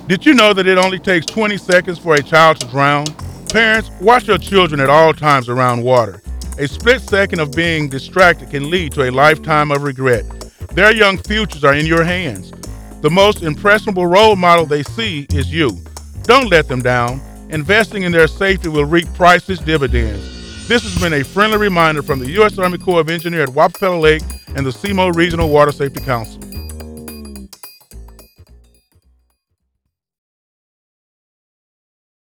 Did you know that it only takes 20 seconds for a child to drown? Parents, watch your children at all times around water. A split second of being distracted can lead to a lifetime of regret. Their young futures are in your hands. The most impressionable role model they see is you. Don't let them down. Investing in their safety will reap priceless dividends. This has been a friendly reminder from the U.S. Army Corps of Engineers at Wappapello Lake and the SEMO Regional Water Safety Council.